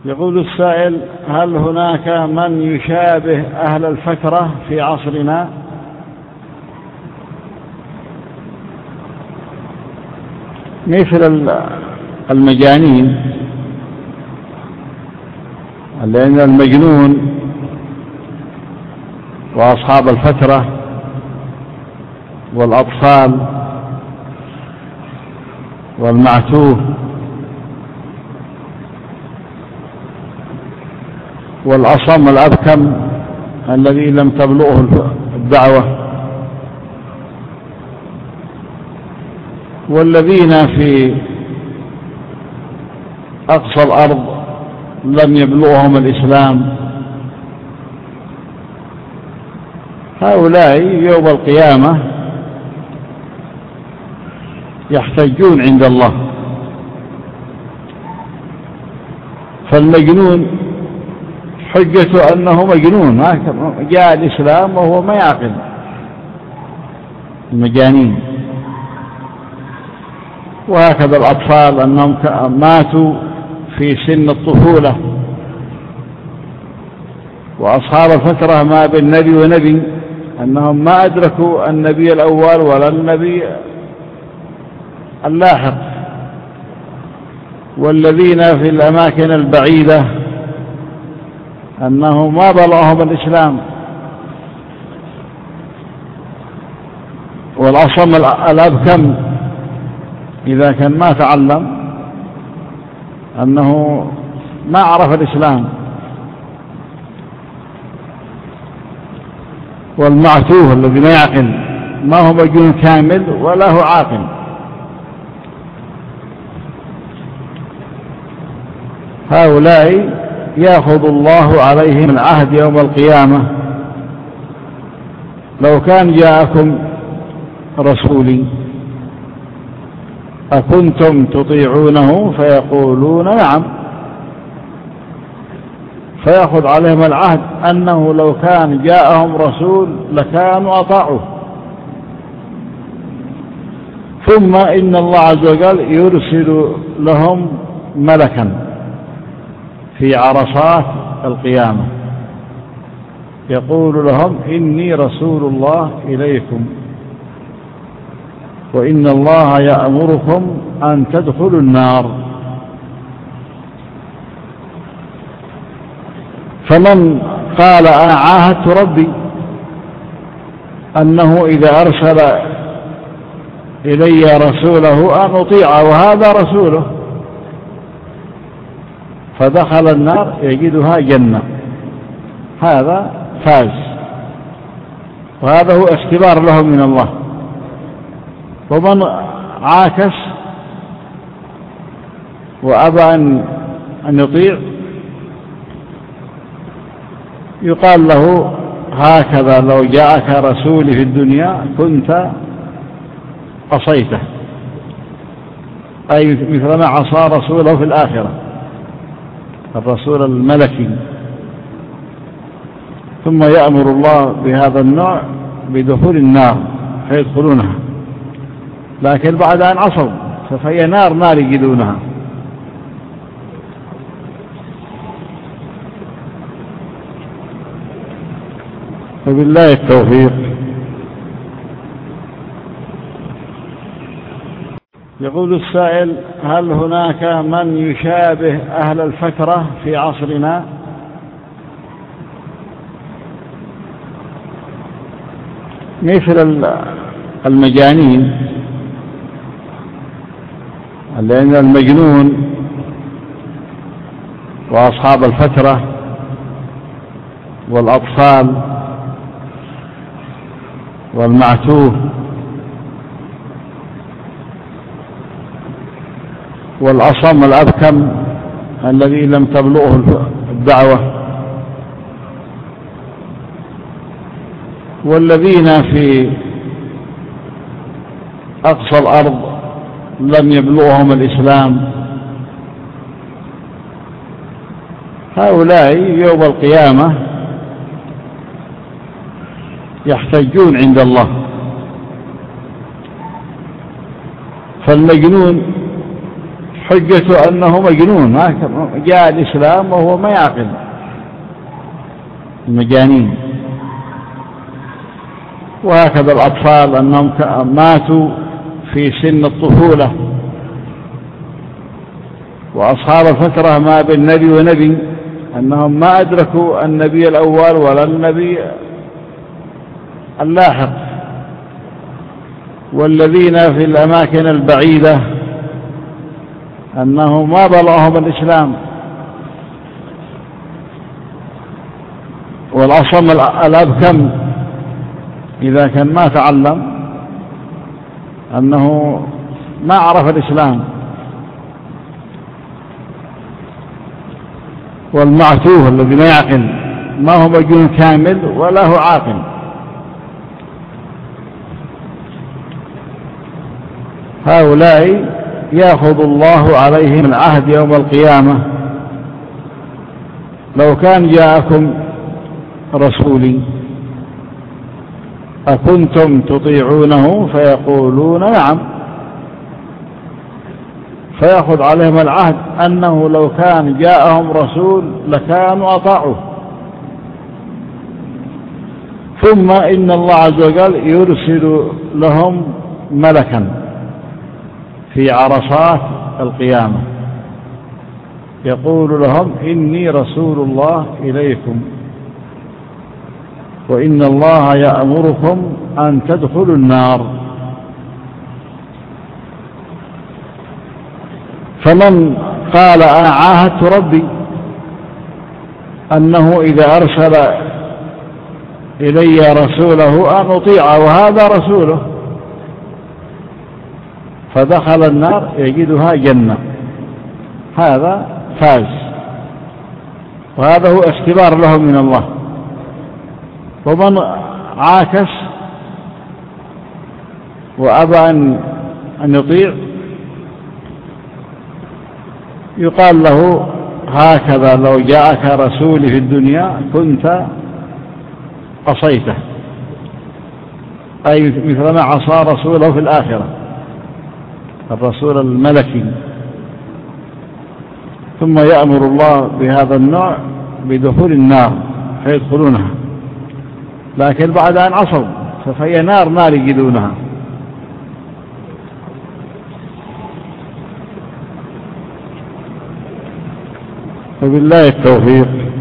يقول السائل: هل هناك من يشابه أهل الفترة في عصرنا؟ مثل المجانين، لأن المجنون وأصحاب الفترة والأطفال والمعتوه والأصم الأبكم الذي لم تبلغه الدعوة، والذين في أقصى الأرض لم يبلغهم الإسلام، هؤلاء يوم القيامة يحتجون عند الله. فالمجنون حجته أنه مجنون، جاء الإسلام وهو ما يعقل. المجانين، وهكذا الأطفال أنهم ماتوا في سن الطفولة، وأصحاب الفترة ما بين نبي ونبي أنهم ما أدركوا النبي الأول ولا النبي اللاحق، والذين في الأماكن البعيدة أنه ما بلغهم الإسلام، والأصم الأبكم إذا كان ما تعلم أنه ما عرف الإسلام، والمعتوه الذي ما يعقل، ما هو مجنون كامل ولا هو عاقل. هؤلاء يأخذ الله عليهم العهد يوم القيامة: لو كان جاءكم رسولي أكنتم تطيعونه؟ فيقولون نعم. فيأخذ عليهم العهد أنه لو كان جاءهم رسول لكانوا أطاعوه. ثم إن الله عز وجل يرسل لهم ملكا في عرصات القيامة يقول لهم: إني رسول الله إليكم وإن الله يأمركم أن تدخلوا النار. فمن قال: أنا عاهدت ربي أنه إذا أرسل إلي رسوله أن أطيعه وهذا رسوله، فدخل النار يجدها جنة، هذا فاز، وهذا هو اختبار له من الله. ومن عاكس وأبى أن يطيع يقال له: هكذا لو جاءك رسولي في الدنيا كنت عصيته، أي مثلما عصى رسوله في الآخرة، الرسول الملكي. ثم يأمر الله بهذا النوع بدخول النار فيدخلونها، لكن بعد أن عصوا فهي نار يجدونها. وبالله التوفيق. يقول السائل: هل هناك من يشابه أهل الفترة في عصرنا؟ مثل المجانين، لأن المجنون وأصحاب الفترة والأطفال والمعتوه والأصم الأبكم الذي لم تبلغه الدعوة، والذين في أقصى الأرض لم يبلغهم الإسلام، هؤلاء يوم القيامة يحتجون عند الله. فالمجنون حجته أنه مجنون، ما جاء الإسلام وهو ما يعقل، المجانين. وهكذا الأطفال أنهم ماتوا في سن الطفولة، وأصحاب الفترة ما بين نبي ونبي أنهم ما أدركوا النبي الأول ولا النبي اللاحق، والذين في الأماكن البعيدة أنه ما بلغهم الإسلام، والأصم الأبكم إذا كان ما تعلم أنه ما عرف الإسلام، والمعتوه الذي ما يعقل ما هو مجنون كامل ولا هو عاقل. هؤلاء يأخذ الله عليهم العهد يوم القيامة: لو كان جاءكم رسولي أكنتم تطيعونه؟ فيقولون نعم، فيأخذ عليهم العهد أنه لو كان جاءهم رسول لكانوا أطاعوه. ثم إن الله عز وجل يرسل لهم ملكا في عرصات القيامة يقول لهم: إني رسول الله إليكم وإن الله يأمركم أن تدخلوا النار. فمن قال: أنا عاهدت ربي أنه إذا أرسل إلي رسوله أن أطيعه وهذا رسوله، فدخل النار يجدها جنة، هذا فاز، وهذا هو اختبار لهم من الله. ومن عاكس وأبى أن يطيع يقال له: هكذا لو جاءك رسولي في الدنيا كنت عصيته، أي مثل ما عصى رسوله في الآخرة، الرسول الملكي. ثم يأمر الله بهذا النوع بدخول النار فيدخلونها، لكن بعد أن عصوا فهي نار ما يجدونها. وبالله التوفيق.